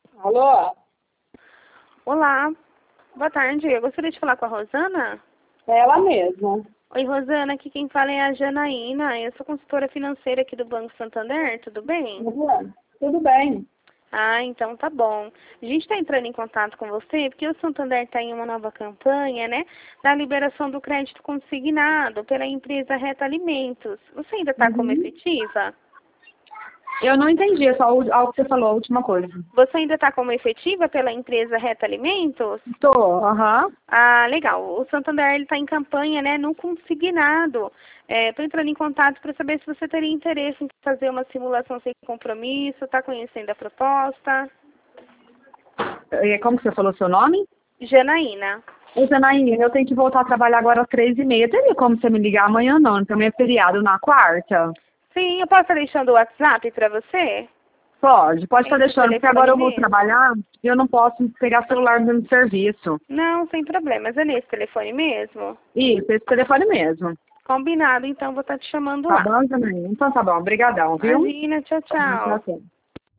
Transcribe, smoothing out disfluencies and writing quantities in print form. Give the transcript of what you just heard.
Alô? Olá, boa tarde. Eu gostaria de falar com a Rosana. É ela mesma. Oi, Rosana, aqui quem fala é a Janaína. Eu sou consultora financeira aqui do Banco Santander, tudo bem? Tudo bem. Ah, então tá bom. A gente está entrando em contato com você porque o Santander está em uma nova campanha, né? Da liberação do crédito consignado pela empresa Reta Alimentos. Você ainda está como Uhum. efetiva? Eu não entendi, é só algo que você falou, a última coisa. Você ainda está como efetiva pela empresa Reta Alimentos? Tô, aham. Ah, legal. O Santander está em campanha, né, no consignado. Estou entrando em contato para saber se você teria interesse em fazer uma simulação sem compromisso, está conhecendo a proposta. E como que você falou seu nome? Janaína. Ô, Janaína, eu tenho que voltar a trabalhar agora às 3h30. Teria como você me ligar amanhã, não? Também é feriado na quarta? Sim, eu posso estar deixando o WhatsApp para você? Pode estar Esse deixando, porque agora telefone eu vou mesmo? trabalhar e eu não posso pegar celular no serviço. Não, sem problemas. É nesse telefone mesmo? Isso, esse telefone mesmo. Combinado, então vou estar te chamando Tá lá. bom, Janaína? Então tá bom, obrigadão, viu? Imagina, tchau, Tchau, tchau. tchau.